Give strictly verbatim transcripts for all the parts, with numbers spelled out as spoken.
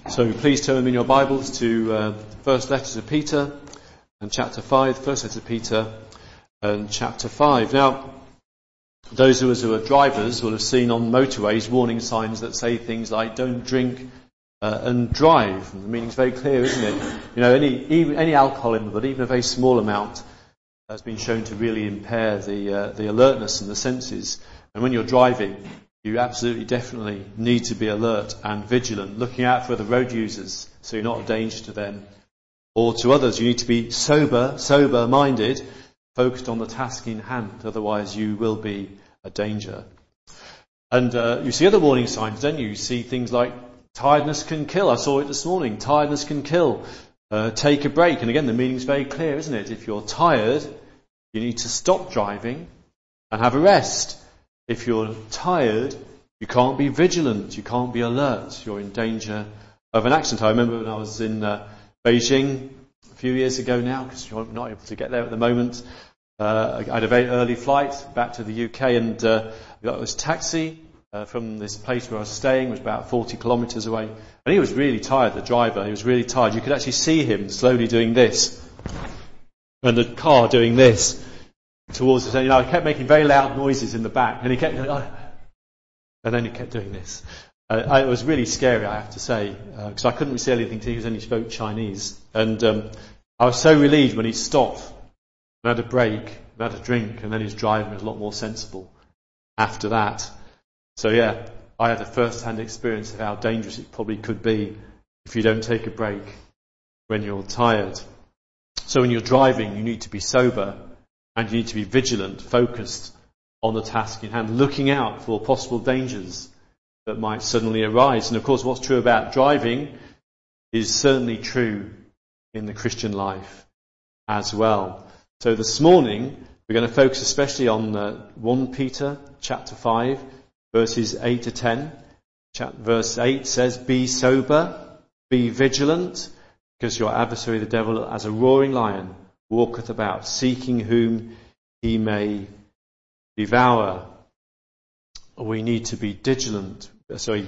So please turn in your Bibles to uh, the first letter to Peter and chapter five, first letter to Peter and chapter five. Now, those of us who are drivers will have seen on motorways warning signs that say things like don't drink uh, and drive. And the meaning's very clear, isn't it? You know, any even, any alcohol in the blood, even a very small amount, has been shown to really impair the uh, the alertness and the senses. And when you're driving, you absolutely definitely need to be alert and vigilant, looking out for other road users so you're not a danger to them or to others. You need to be sober, sober-minded, focused on the task in hand, otherwise you will be a danger. And uh, you see other warning signs, don't you? You see things like tiredness can kill. I saw it this morning. Tiredness can kill. Uh, take a break. And again, the meaning's very clear, isn't it? If you're tired, you need to stop driving and have a rest. If you're tired, you can't be vigilant, you can't be alert, you're in danger of an accident. I remember when I was in uh, Beijing a few years ago now, because you're not able to get there at the moment, uh, I had a very early flight back to the U K, and uh, I got this taxi uh, from this place where I was staying, it was about forty kilometres away, and he was really tired, the driver, he was really tired. You could actually see him slowly doing this, and the car doing this towards us. And, you know, I kept making very loud noises in the back, and he kept going, oh, and then he kept doing this. Uh, I, it was really scary, I have to say, because uh, I couldn't see anything to him, because he spoke Chinese. And um, I was so relieved when he stopped and had a break, and had a drink, and then his driving was a lot more sensible after that. So yeah, I had a first-hand experience of how dangerous it probably could be if you don't take a break when you're tired. So when you're driving, you need to be sober, and you need to be vigilant, focused on the task in hand, looking out for possible dangers that might suddenly arise. And of course, what's true about driving is certainly true in the Christian life as well. So this morning, we're going to focus especially on uh, First Peter chapter five, verses eight to ten. Verse eight says, "Be sober, be vigilant, because your adversary the devil, as a roaring lion, walketh about, seeking whom he may devour." We need to be vigilant, sorry,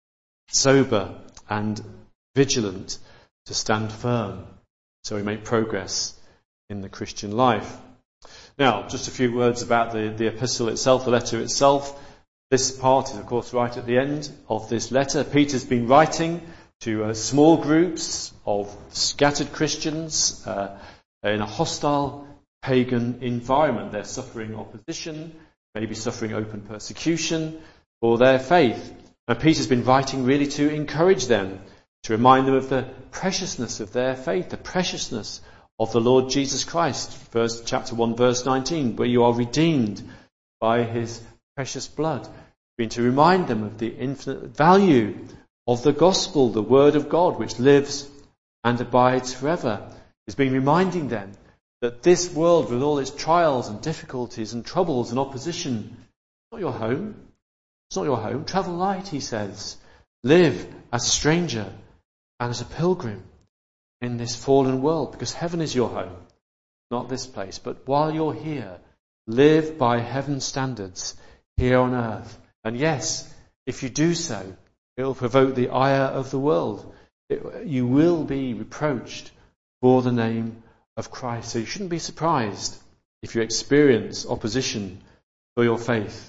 sober and vigilant to stand firm so we make progress in the Christian life. Now, just a few words about the, the epistle itself, the letter itself. This part is, of course, right at the end of this letter. Peter's been writing to uh, small groups of scattered Christians, uh, in a hostile pagan environment. They're suffering opposition, maybe suffering open persecution for their faith. And Peter's been writing really to encourage them, to remind them of the preciousness of their faith, the preciousness of the Lord Jesus Christ. Verse, chapter one, verse nineteen, where you are redeemed by his precious blood. Been to remind them of the infinite value of the gospel, the word of God, which lives and abides forever. He's been reminding them that this world, with all its trials and difficulties and troubles and opposition, it's not your home. It's not your home. Travel light, he says. Live as a stranger and as a pilgrim in this fallen world, because heaven is your home, not this place. But while you're here, live by heaven's standards here on earth. And yes, if you do so, it will provoke the ire of the world. It, you will be reproached for the name of Christ. So you shouldn't be surprised if you experience opposition for your faith.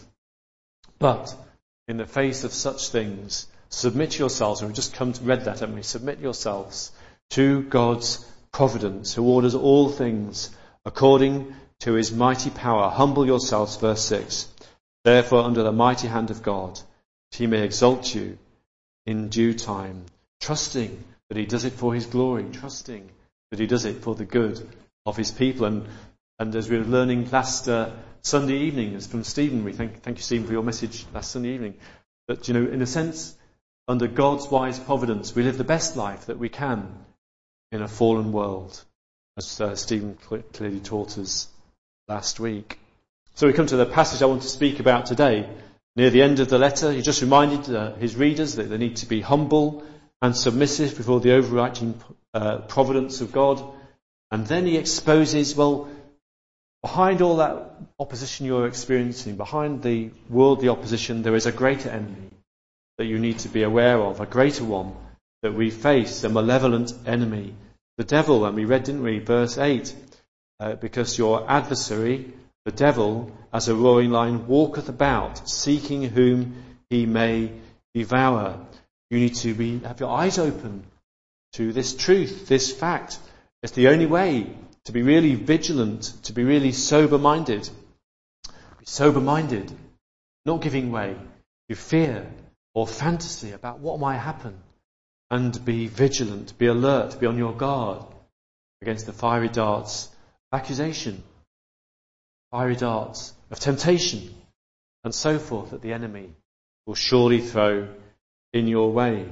But in the face of such things, submit yourselves, and we've just come to read that, haven't we? Submit yourselves to God's providence, who orders all things according to his mighty power. Humble yourselves, verse six. Therefore, under the mighty hand of God, that he may exalt you in due time, trusting that he does it for his glory, trusting that he does it for the good of his people. And, and as we were learning last uh, Sunday evening, as from Stephen, we thank, thank you, Stephen, for your message last Sunday evening, that, you know, in a sense, under God's wise providence, we live the best life that we can in a fallen world, as uh, Stephen cl- clearly taught us last week. So we come to the passage I want to speak about today. Near the end of the letter, he just reminded uh, his readers that they need to be humble and submissive before the overarching uh, providence of God. And then he exposes, well, behind all that opposition you're experiencing, behind the worldly opposition, there is a greater enemy that you need to be aware of, a greater one that we face a malevolent enemy, the devil. And we read, didn't we, verse eight, uh, because your adversary, the devil, as a roaring lion, walketh about, seeking whom he may devour. You need to be have your eyes open to this truth, this fact. It's the only way to be really vigilant, to be really sober-minded. Be sober-minded, not giving way to fear or fantasy about what might happen. And be vigilant, be alert, be on your guard against the fiery darts of accusation, fiery darts of temptation, and so forth that the enemy will surely throw in your way.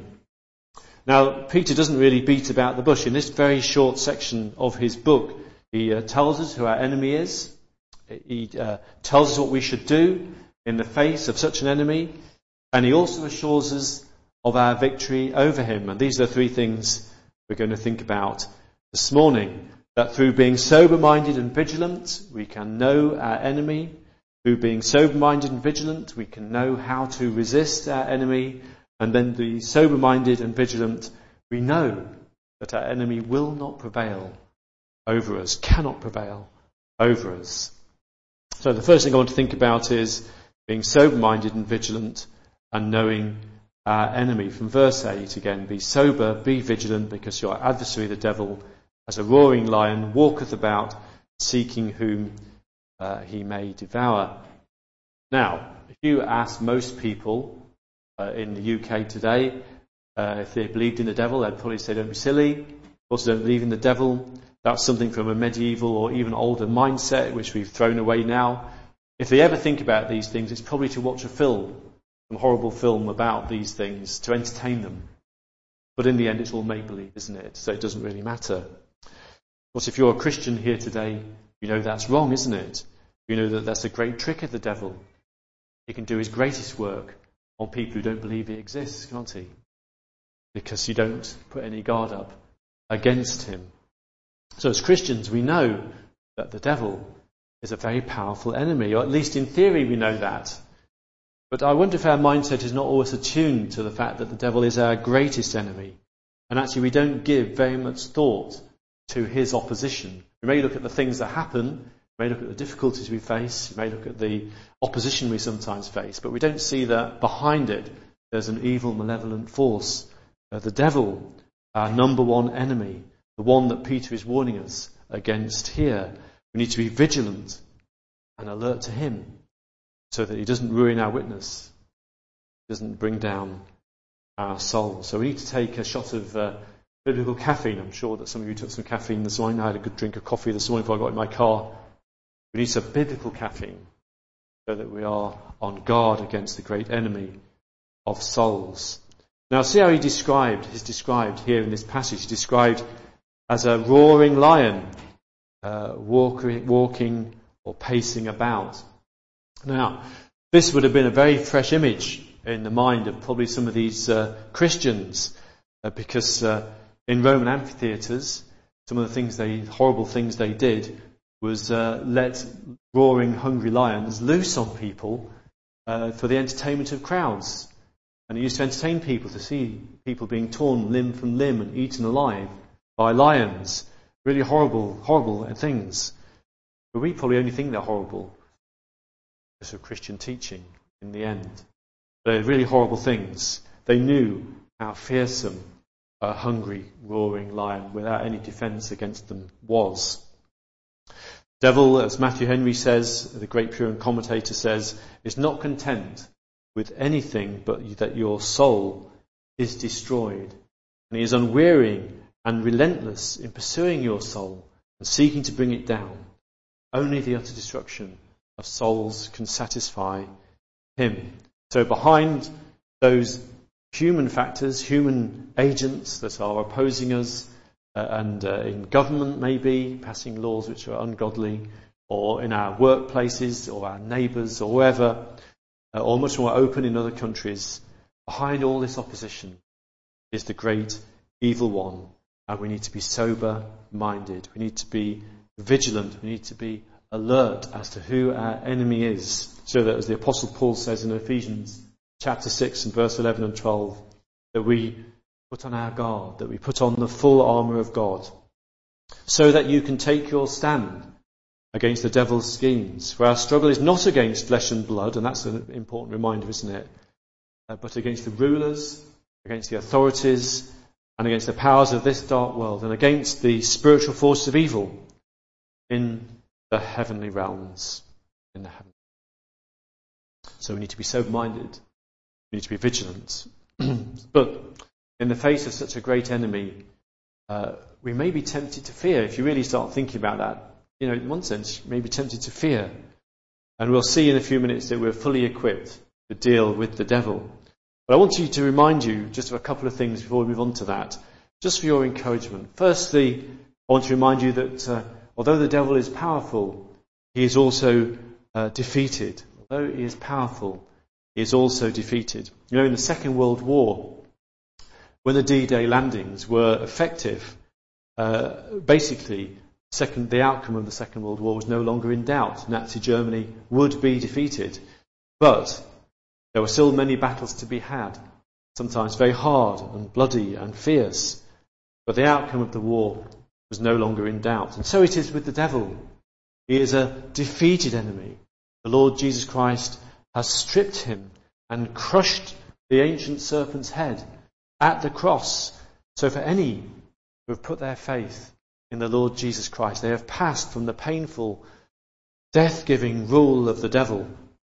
Now, Peter doesn't really beat about the bush. In this very short section of his book, he uh, tells us who our enemy is. He uh, tells us what we should do in the face of such an enemy. And he also assures us of our victory over him. And these are the three things we're going to think about this morning. That through being sober-minded and vigilant, we can know our enemy. Through being sober-minded and vigilant, we can know how to resist our enemy. And then the sober-minded and vigilant, we know that our enemy will not prevail over us, cannot prevail over us. So the first thing I want to think about is being sober-minded and vigilant and knowing our enemy. From verse eight again, be sober, be vigilant, because your adversary the devil, as a roaring lion, walketh about, seeking whom uh, he may devour. Now, if you ask most people uh, in the U K today, uh, if they believed in the devil, they'd probably say, don't be silly. Also don't believe in the devil. That's something from a medieval or even older mindset, which we've thrown away now. If they ever think about these things, it's probably to watch a film, some horrible film about these things, to entertain them. But in the end, it's all make-believe, isn't it? So it doesn't really matter. Of course, if you're a Christian here today, you know that's wrong, isn't it? You know that that's a great trick of the devil. He can do his greatest work on people who don't believe he exists, can't he? Because you don't put any guard up against him. So as Christians, we know that the devil is a very powerful enemy, or at least in theory we know that. But I wonder if our mindset is not always attuned to the fact that the devil is our greatest enemy. And actually we don't give very much thought to his opposition. We may look at the things that happen, we may look at the difficulties we face, we may look at the opposition we sometimes face, but we don't see that behind it there's an evil, malevolent force. Uh, the devil, our number one enemy, the one that Peter is warning us against here. We need to be vigilant and alert to him so that he doesn't ruin our witness, doesn't bring down our soul. So we need to take a shot of uh, biblical caffeine. I'm sure that some of you took some caffeine this morning. I had a good drink of coffee this morning before I got in my car. We need some biblical caffeine so that we are on guard against the great enemy of souls. Now see how he described, he's described here in this passage, he's described as a roaring lion, uh, walking, walking or pacing about. Now, this would have been a very fresh image in the mind of probably some of these uh, Christians, uh, because uh, in Roman amphitheatres, some of the things they, horrible things they did was uh, let roaring, hungry lions loose on people uh, for the entertainment of crowds. And it used to entertain people to see people being torn limb from limb and eaten alive by lions. Really horrible, horrible things. But we probably only think they're horrible because of Christian teaching in the end. They're really horrible things. They knew how fearsome a hungry, roaring lion without any defence against them was. Devil, as Matthew Henry says, the great Puritan commentator says, is not content with anything but that your soul is destroyed. And he is unwearying and relentless in pursuing your soul and seeking to bring it down. Only the utter destruction of souls can satisfy him. So behind those human factors, human agents that are opposing us, uh, and uh, in government maybe, passing laws which are ungodly, or in our workplaces, or our neighbours, or wherever, uh, or much more open in other countries, behind all this opposition is the great evil one. And we need to be sober-minded. We need to be vigilant. We need to be alert as to who our enemy is. So that, as the Apostle Paul says in Ephesians chapter six and verse eleven and twelve, that we put on our guard, that we put on the full armour of God, so that you can take your stand against the devil's schemes. For our struggle is not against flesh and blood, and that's an important reminder, isn't it? Uh, but against the rulers, against the authorities, and against the powers of this dark world, and against the spiritual forces of evil in the heavenly realms. In the heaven. So we need to be sober-minded. We need to be vigilant. But in the face of such a great enemy, uh, we may be tempted to fear. If you really start thinking about that, you know, in one sense, you may be tempted to fear. And we'll see in a few minutes that we're fully equipped to deal with the devil. But I want you to remind you just of a couple of things before we move on to that, just for your encouragement. Firstly, I want to remind you that uh, although the devil is powerful, he is also uh, defeated. Although he is powerful, he is also defeated. You know, in the Second World War, when the D-Day landings were effective, uh, basically second, the outcome of the Second World War was no longer in doubt. Nazi Germany would be defeated. But there were still many battles to be had, sometimes very hard and bloody and fierce. But the outcome of the war was no longer in doubt. And so it is with the devil. He is a defeated enemy. The Lord Jesus Christ has stripped him and crushed the ancient serpent's head at the cross. So for any who have put their faith in the Lord Jesus Christ, they have passed from the painful, death-giving rule of the devil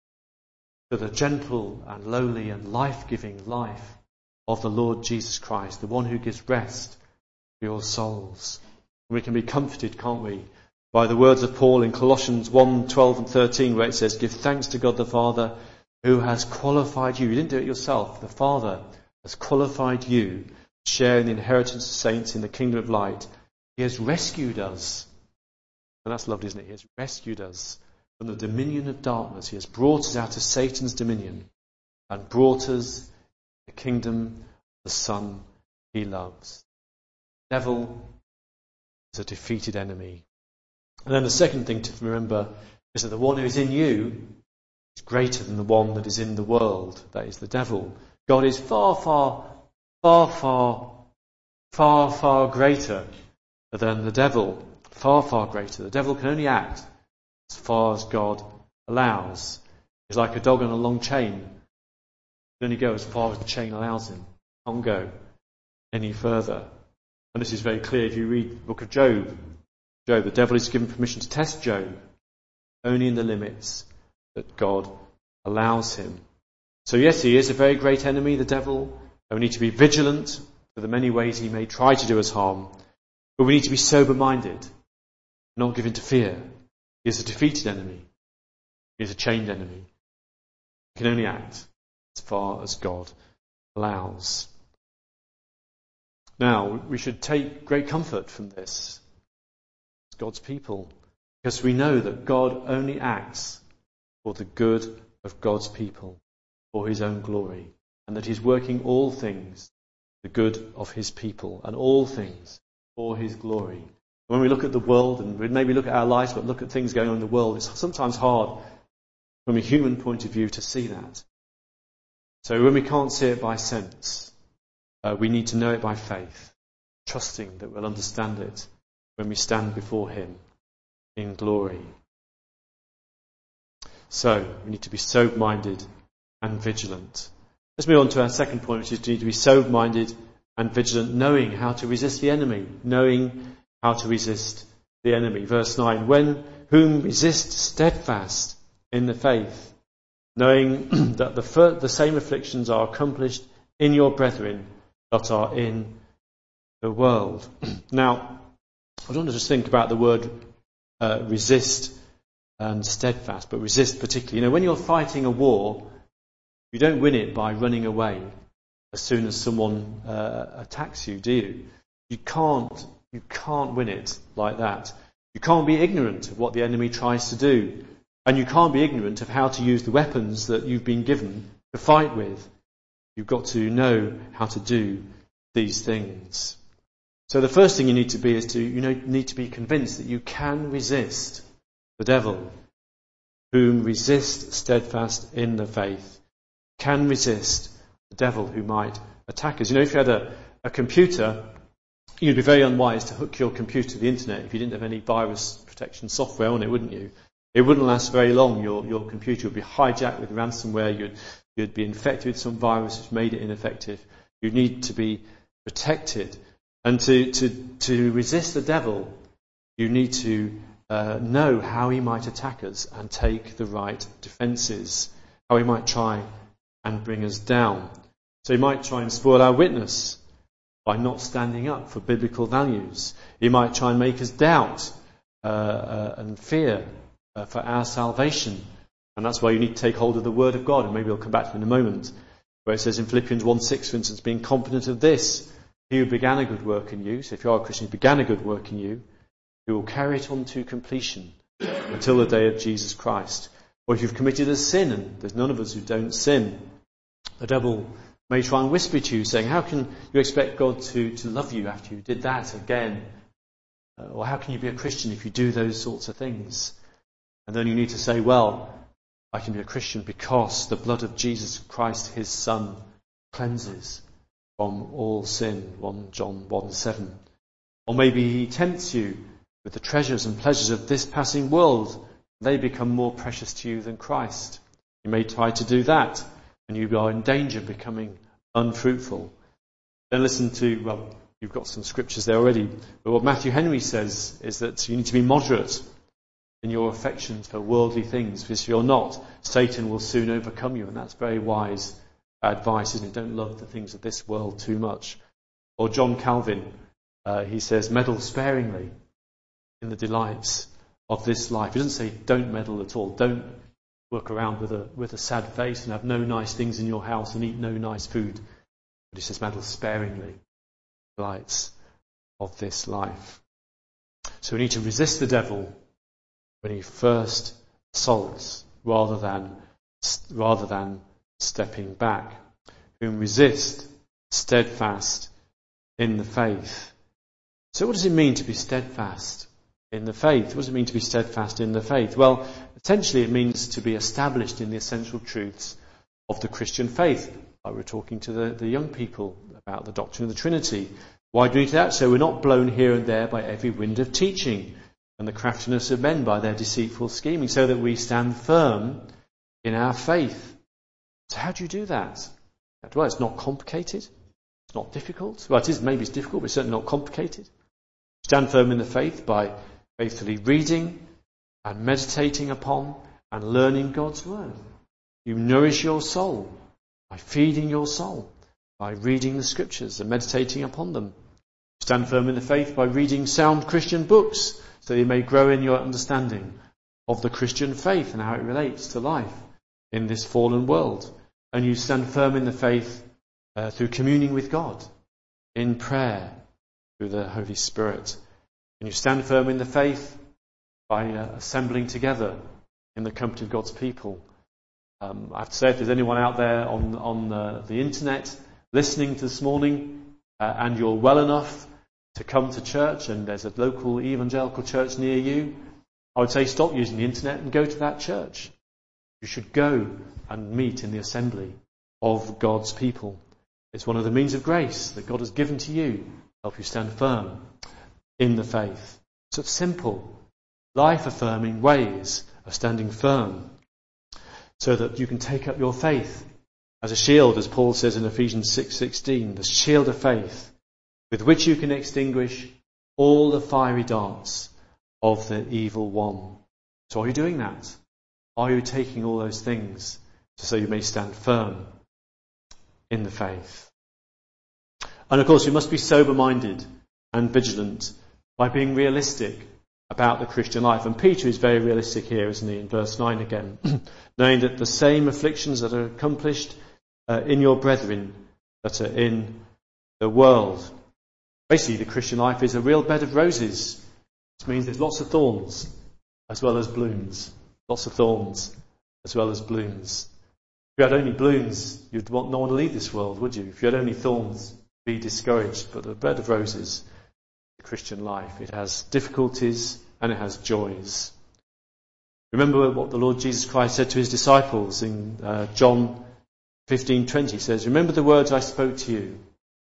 to the gentle and lowly and life-giving life of the Lord Jesus Christ, the one who gives rest for your souls. And we can be comforted, can't we, by the words of Paul in Colossians one, twelve and thirteen, where it says, "Give thanks to God the Father who has qualified you." You didn't do it yourself. The Father has qualified you to share in the inheritance of saints in the kingdom of light. He has rescued us. And that's lovely, isn't it? He has rescued us from the dominion of darkness. He has brought us out of Satan's dominion and brought us the kingdom of the Son he loves. The devil is a defeated enemy. And then the second thing to remember is that the one who is in you is greater than the one that is in the world. That is the devil. God is far, far, far, far, far, far greater than the devil. Far, far greater. The devil can only act as far as God allows. He's like a dog on a long chain. He can only go as far as the chain allows him. He can't go any further. And this is very clear if you read the book of Job. Job, the devil is given permission to test Job only in the limits that God allows him. So yes, he is a very great enemy, the devil, and we need to be vigilant for the many ways he may try to do us harm. But we need to be sober-minded, not give in to fear. He is a defeated enemy. He is a chained enemy. He can only act as far as God allows. Now, we should take great comfort from this as God's people, because we know that God only acts for the good of God's people, for his own glory, and that he's working all things for the good of his people, and all things for his glory. When we look at the world, and we maybe look at our lives, but look at things going on in the world, it's sometimes hard from a human point of view to see that. So when we can't see it by sense, uh, we need to know it by faith, trusting that we'll understand it when we stand before him in glory. So we need to be sober-minded and vigilant. Let's move on to our second point, which is we need to be sober-minded and vigilant, knowing how to resist the enemy, knowing how to resist the enemy. Verse nine, when whom resist steadfast in the faith, knowing that the, fir- the same afflictions are accomplished in your brethren that are in the world. Now, I don't want to just think about the word uh, resist and steadfast, but resist particularly. You know, when you're fighting a war, you don't win it by running away as soon as someone uh, attacks you, do you? You can't, you can't win it like that. You can't be ignorant of what the enemy tries to do. And you can't be ignorant of how to use the weapons that you've been given to fight with. You've got to know how to do these things. So the first thing you need to be is to, you know, need to be convinced that you can resist the devil, whom resist steadfast in the faith. Can resist the devil who might attack us. You know, if you had a, a computer, you'd be very unwise to hook your computer to the internet if you didn't have any virus protection software on it, wouldn't you? It wouldn't last very long. Your your computer would be hijacked with ransomware. You'd you'd be infected with some virus which made it ineffective. You need to be protected. And to, to, to resist the devil, you need to uh, know how he might attack us and take the right defences, how he might try and bring us down. So he might try and spoil our witness by not standing up for biblical values. He might try and make us doubt uh, uh, and fear uh, for our salvation. And that's why you need to take hold of the Word of God, and maybe I'll come back to it in a moment, where it says in Philippians one six, for instance, being confident of this, he who began a good work in you, so if you are a Christian, he began a good work in you, who will carry it on to completion until the day of Jesus Christ. Or if you've committed a sin, and there's none of us who don't sin, the devil may try and whisper to you, saying, how can you expect God to, to love you after you did that again? Uh, or how can you be a Christian if you do those sorts of things? And then you need to say, well, I can be a Christian because the blood of Jesus Christ, his Son, cleanses from all sin, First John one seven. Or maybe he tempts you with the treasures and pleasures of this passing world. They become more precious to you than Christ. You may try to do that, and you are in danger of becoming unfruitful. Then listen to, well, you've got some scriptures there already, but what Matthew Henry says is that you need to be moderate in your affections for worldly things, because if you're not, Satan will soon overcome you, and that's very wise advice, isn't it? Don't love the things of this world too much. Or John Calvin, uh, he says, meddle sparingly in the delights of this life. He doesn't say don't meddle at all. Don't work around with a with a sad face and have no nice things in your house and eat no nice food. But he says meddle sparingly delights of this life. So we need to resist the devil when he first assaults, rather than rather than stepping back. Whom resist, steadfast in the faith. So what does it mean to be steadfast in the faith? What does it mean to be steadfast in the faith? Well, essentially it means to be established in the essential truths of the Christian faith. Like we were talking to the, the young people about the doctrine of the Trinity. Why do we do that? So we're not blown here and there by every wind of teaching and the craftiness of men by their deceitful scheming, so that we stand firm in our faith. So how do you do that? Well, it's not complicated. It's not difficult. Well, it is, maybe it's difficult, but it's certainly not complicated. Stand firm in the faith by faithfully reading and meditating upon and learning God's Word. You nourish your soul by feeding your soul, by reading the Scriptures and meditating upon them. Stand firm in the faith by reading sound Christian books, so you may grow in your understanding of the Christian faith and how it relates to life in this fallen world. And you stand firm in the faith uh, through communing with God, in prayer, through the Holy Spirit. And you stand firm in the faith by uh, assembling together in the company of God's people. Um, I have to say, if there's anyone out there on, on uh, the internet listening to this morning, uh, and you're well enough to come to church, and there's a local evangelical church near you, I would say stop using the internet and go to that church. You should go and meet in the assembly of God's people. It's one of the means of grace that God has given to you to help you stand firm in the faith. Such simple, life-affirming ways of standing firm, so that you can take up your faith as a shield, as Paul says in Ephesians six sixteen, the shield of faith, with which you can extinguish all the fiery darts of the evil one. So are you doing that? Are you taking all those things so you may stand firm in the faith? And of course, we must be sober-minded and vigilant by being realistic about the Christian life. And Peter is very realistic here, isn't he, in verse nine again, knowing that the same afflictions that are accomplished uh, in your brethren that are in the world. Basically, the Christian life is a real bed of roses. This means there's lots of thorns as well as blooms. Lots of thorns as well as blooms. If you had only blooms, you'd want no one to leave this world, would you? If you had only thorns, be discouraged. But the bed of roses, the Christian life, it has difficulties and it has joys. Remember what the Lord Jesus Christ said to his disciples in uh, John fifteen twenty. He says, remember the words I spoke to you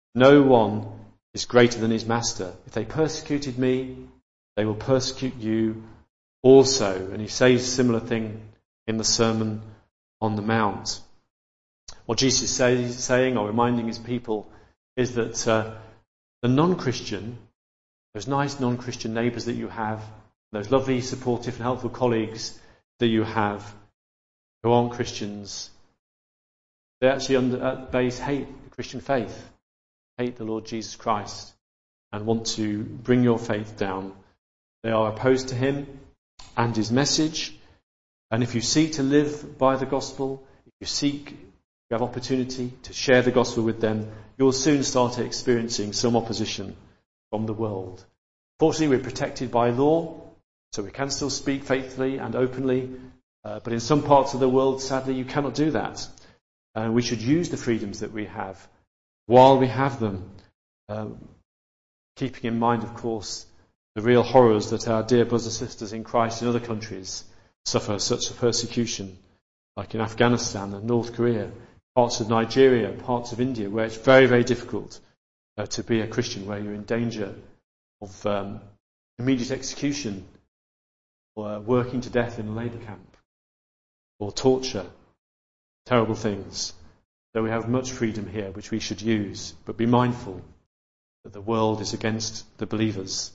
No one is greater than his master. If they persecuted me, they will persecute you also. And he says a similar thing in the Sermon on the Mount. What Jesus is saying or reminding his people is that uh, the non-Christian, those nice non-Christian neighbours that you have, those lovely, supportive and helpful colleagues that you have who aren't Christians, they actually under, at base hate the Christian faith, hate the Lord Jesus Christ and want to bring your faith down. They are opposed to him and his message. And if you seek to live by the gospel, if you seek, you have opportunity to share the gospel with them, you'll soon start experiencing some opposition from the world. Fortunately, we're protected by law, so we can still speak faithfully and openly. Uh, but in some parts of the world, sadly, you cannot do that. And we should use the freedoms that we have while we have them, um, keeping in mind, of course, the real horrors that our dear brothers and sisters in Christ in other countries suffer such a persecution, like in Afghanistan and North Korea, parts of Nigeria, parts of India, where it's very, very difficult uh, to be a Christian, where you're in danger of um, immediate execution or uh, working to death in a labour camp or torture, terrible things. So we have much freedom here, which we should use, but be mindful that the world is against the believers.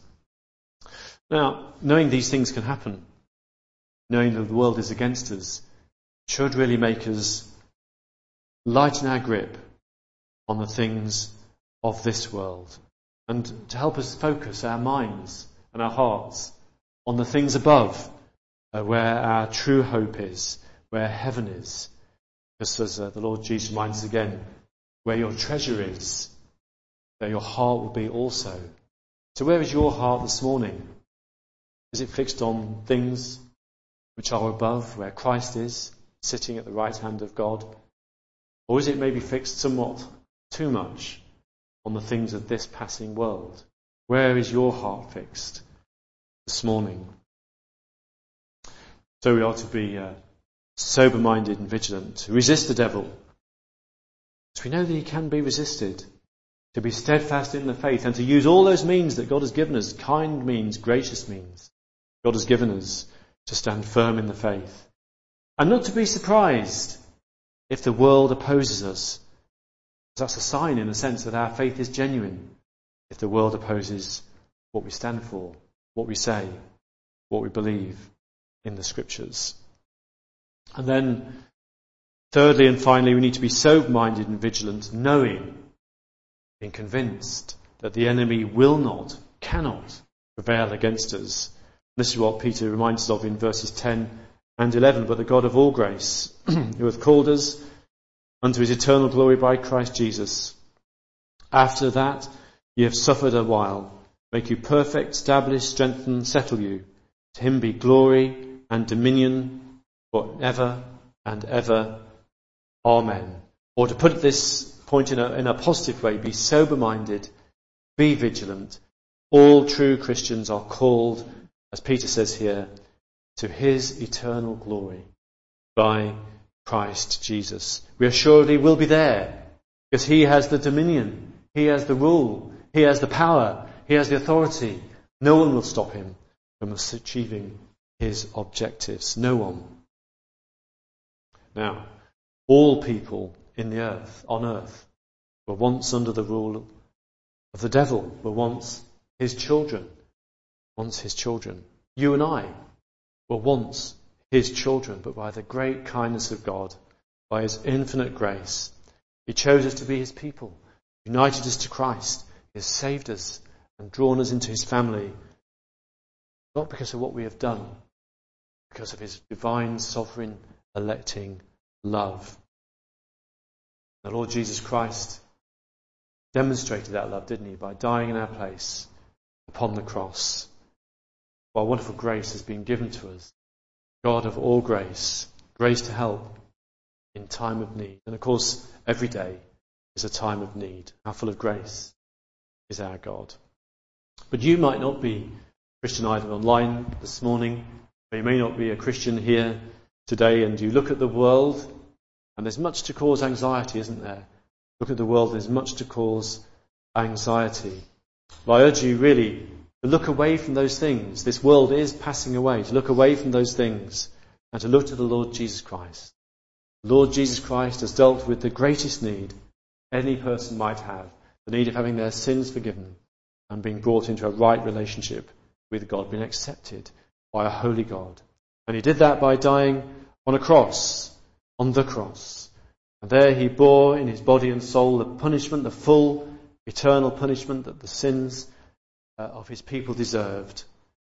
Now, knowing these things can happen, knowing that the world is against us, should really make us lighten our grip on the things of this world and to help us focus our minds and our hearts on the things above, uh, where our true hope is, where heaven is. Just as uh, the Lord Jesus reminds us again, where your treasure is, there your heart will be also. So where is your heart this morning? Is it fixed on things which are above, where Christ is, sitting at the right hand of God? Or is it maybe fixed somewhat too much on the things of this passing world? Where is your heart fixed this morning? So we are to be uh, sober-minded and vigilant, to resist the devil, because we know that he can be resisted, to be steadfast in the faith, and to use all those means that God has given us, kind means, gracious means, God has given us to stand firm in the faith. And not to be surprised if the world opposes us. That's a sign, in a sense, that our faith is genuine. If the world opposes what we stand for, what we say, what we believe in the Scriptures. And then, thirdly and finally, we need to be sober-minded and vigilant, knowing, being convinced that the enemy will not, cannot prevail against us. This is what Peter reminds us of in verses ten and eleven. But the God of all grace, who hath called us unto his eternal glory by Christ Jesus, after that ye have suffered a while, make you perfect, establish, strengthen, settle you. To him be glory and dominion for ever and ever. Amen. Or to put this point in a, in a positive way, be sober-minded, be vigilant. All true Christians are called, as Peter says here, to his eternal glory by Christ Jesus. We assuredly will be there because he has the dominion, he has the rule, he has the power, he has the authority. No one will stop him from achieving his objectives. No one. Now, all people in the earth, on earth, were once under the rule of the devil, were once his children. Once his children. You and I were once his children, but by the great kindness of God, by his infinite grace, he chose us to be his people, united us to Christ. He has saved us and drawn us into his family, not because of what we have done, because of his divine, sovereign, electing love. The Lord Jesus Christ demonstrated that love, didn't he, by dying in our place upon the cross. While wonderful grace has been given to us, God of all grace, grace to help in time of need. And of course, every day is a time of need. How full of grace is our God. But you might not be Christian either online this morning, or you may not be a Christian here today, and you look at the world, and there's much to cause anxiety, isn't there? Look at the world, there's much to cause anxiety. But I urge you really to look away from those things. This world is passing away. To look away from those things and to look to the Lord Jesus Christ. The Lord Jesus Christ has dealt with the greatest need any person might have, the need of having their sins forgiven and being brought into a right relationship with God, being accepted by a holy God. And he did that by dying on a cross, on the cross. And there he bore in his body and soul the punishment, the full eternal punishment that the sins uh, of his people deserved.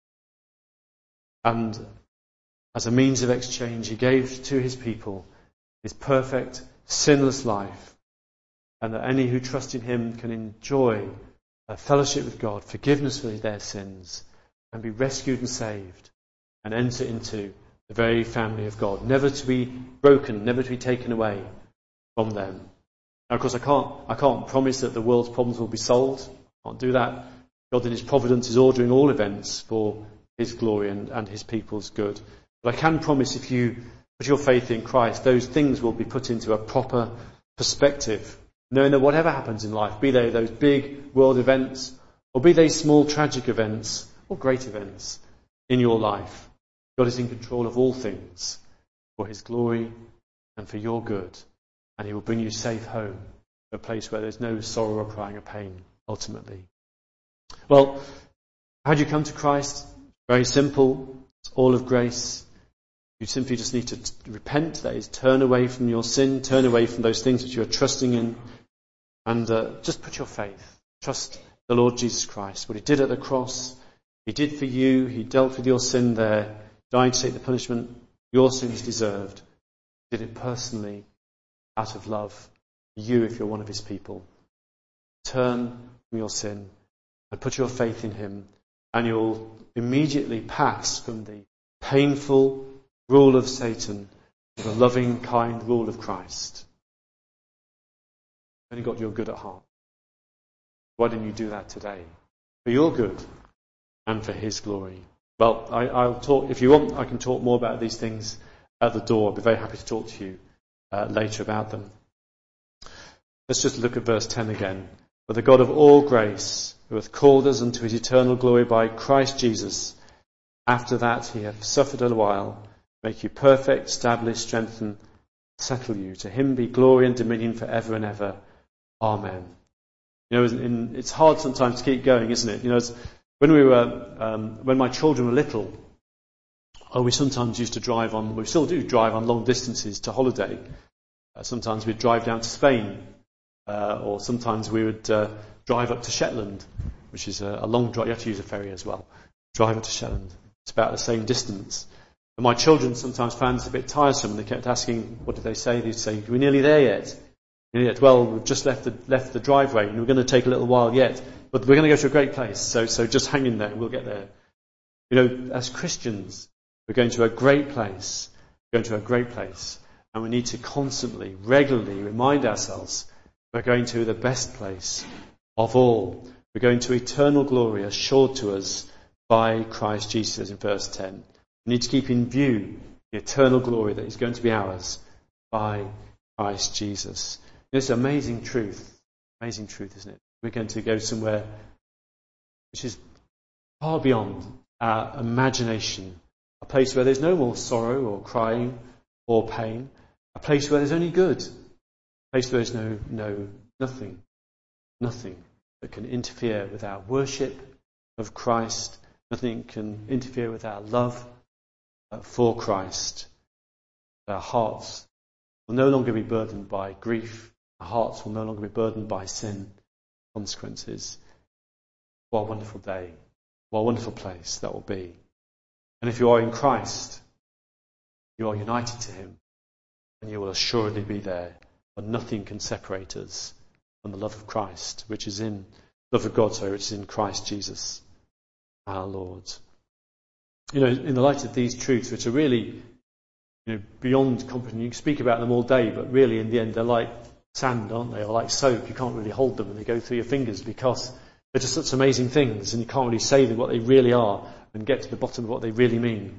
And as a means of exchange, he gave to his people his perfect, sinless life, and that any who trust in him can enjoy a fellowship with God, forgiveness for their sins, and be rescued and saved, and enter into the very family of God, never to be broken, never to be taken away from them. Now, of course, I can't, I can't promise that the world's problems will be solved. I can't do that. God in his providence is ordering all events for his glory and, and his people's good. But I can promise if you put your faith in Christ, those things will be put into a proper perspective, knowing that whatever happens in life, be they those big world events, or be they small tragic events, or great events in your life, God is in control of all things for his glory and for your good. And he will bring you safe home to a place where there's no sorrow or crying or pain, ultimately. Well, how do you come to Christ? Very simple. It's all of grace. You simply just need to t- repent, that is, turn away from your sin, turn away from those things that you are trusting in, and uh, just put your faith. Trust the Lord Jesus Christ. What he did at the cross, he did for you. He dealt with your sin there, died to take the punishment your sins deserved. He did it personally, out of love for you if you're one of his people. Turn from your sin and put your faith in him, and you'll immediately pass from the painful rule of Satan to the loving, kind rule of Christ. You've only got your good at heart. Why didn't you do that today? For your good and for his glory. Well, I, I'll talk, if you want, I can talk more about these things at the door. I'll be very happy to talk to you uh, later about them. Let's just look at verse ten again. For the God of all grace, who hath called us unto his eternal glory by Christ Jesus, after that he hath suffered a while, make you perfect, establish, strengthen, settle you. To him be glory and dominion for ever and ever. Amen. You know, in, it's hard sometimes to keep going, isn't it? You know, when we were, um, when my children were little, oh, we sometimes used to drive on, we still do drive on long distances to holiday. Uh, sometimes we'd drive down to Spain, uh, or sometimes we would uh, drive up to Shetland, which is a, a long drive. You have to use a ferry as well. Drive up to Shetland. It's about the same distance. And my children sometimes found it a bit tiresome. They kept asking, what did they say? They'd say, we're nearly there yet. Nearly yet. Well, we've just left the, left the driveway and we're going to take a little while yet. But we're going to go to a great place. So, so just hang in there and we'll get there. You know, as Christians, we're going to a great place. We're going to a great place. And we need to constantly, regularly remind ourselves we're going to the best place of all. We're going to eternal glory assured to us by Christ Jesus in verse ten. We need to keep in view the eternal glory that is going to be ours by Christ Jesus. It's an amazing truth. Amazing truth, isn't it? We're going to go somewhere which is far beyond our imagination. A place where there's no more sorrow or crying or pain. A place where there's only good. A place where there's no, no, nothing, nothing that can interfere with our worship of Christ. Nothing can interfere with our love for Christ. Our hearts will no longer be burdened by grief. Our hearts will no longer be burdened by sin consequences. What a wonderful day. What a wonderful place that will be. And if you are in Christ, you are united to him, and you will assuredly be there. For nothing can separate us from the love of Christ, which is in, love of God, sorry, which is in Christ Jesus, our Lord. You know, in the light of these truths, which are really, you know, beyond comprehension, you can speak about them all day, but really in the end they're like sand, aren't they? Or like soap. You can't really hold them and they go through your fingers because they're just such amazing things and you can't really say them what they really are and get to the bottom of what they really mean.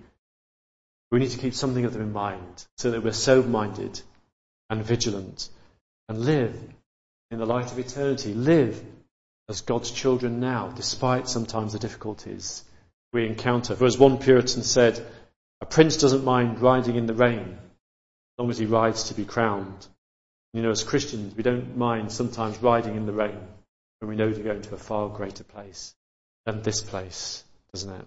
We need to keep something of them in mind so that we're sober-minded and vigilant and live in the light of eternity. Live as God's children now, despite sometimes the difficulties we encounter. For as one Puritan said, a prince doesn't mind riding in the rain as long as he rides to be crowned. You know, as Christians, we don't mind sometimes riding in the rain when we know to go to a far greater place than this place, doesn't it?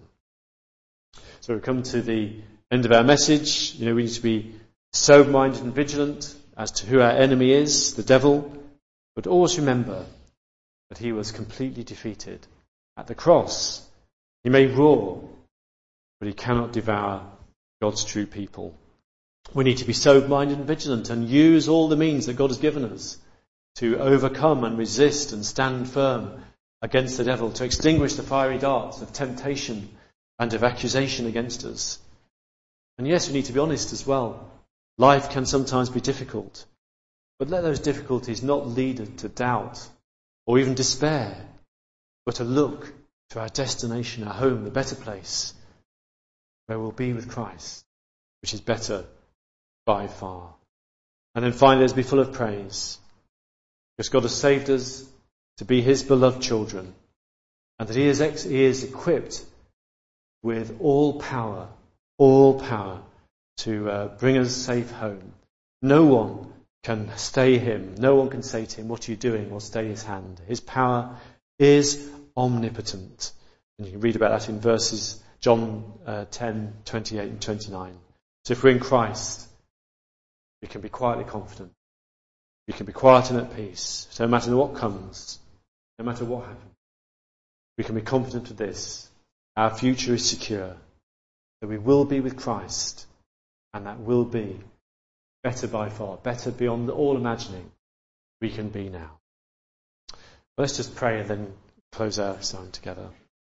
So we've come to the end of our message. You know, we need to be sober-minded and vigilant as to who our enemy is, the devil, but always remember that he was completely defeated at the cross. He may roar, but he cannot devour God's true people. We need to be sober-minded and vigilant and use all the means that God has given us to overcome and resist and stand firm against the devil, to extinguish the fiery darts of temptation and of accusation against us. And yes, we need to be honest as well. Life can sometimes be difficult, but let those difficulties not lead us to doubt or even despair, but to look to our destination, our home, the better place, where we'll be with Christ, which is better by far. And then finally, let's be full of praise, because God has saved us to be his beloved children, and that he is, ex- he is equipped with all power, all power to uh, bring us safe home. No one can stay him. No one can say to him, what are you doing? Or stay his hand. His power is omnipotent. And you can read about that in verses John uh, ten, twenty-eight and twenty-nine. So if we're in Christ, we can be quietly confident. We can be quiet and at peace. So no matter what comes, no matter what happens, we can be confident of this. Our future is secure. That we will be with Christ, and that will be better by far, better beyond all imagining we can be now. Well, let's just pray and then close our time together.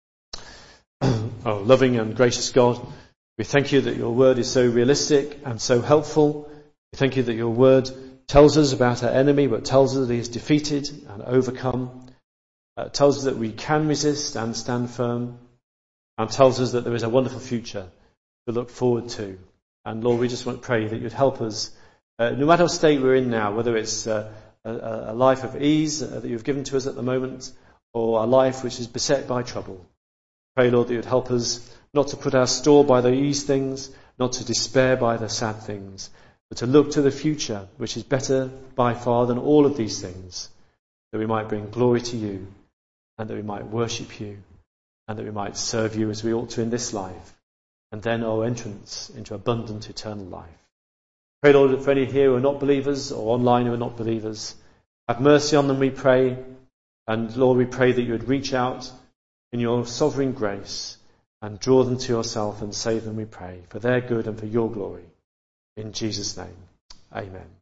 Oh, loving and gracious God, we thank you that your word is so realistic and so helpful. We thank you that your word tells us about our enemy, but tells us that he is defeated and overcome. Uh, tells us that we can resist and stand firm, and tells us that there is a wonderful future to look forward to. And Lord, we just want to pray that you'd help us, uh, no matter what state we're in now, whether it's uh, a, a life of ease uh, that you've given to us at the moment, or a life which is beset by trouble. Pray, Lord, that you'd help us not to put our store by these things, not to despair by the sad things, but to look to the future, which is better by far than all of these things, that we might bring glory to you, and that we might worship you, and that we might serve you as we ought to in this life, and then our entrance into abundant eternal life. Pray, Lord, that for any here who are not believers, or online who are not believers, have mercy on them, we pray. And Lord, we pray that you would reach out in your sovereign grace and draw them to yourself and save them, we pray, for their good and for your glory. In Jesus' name, amen.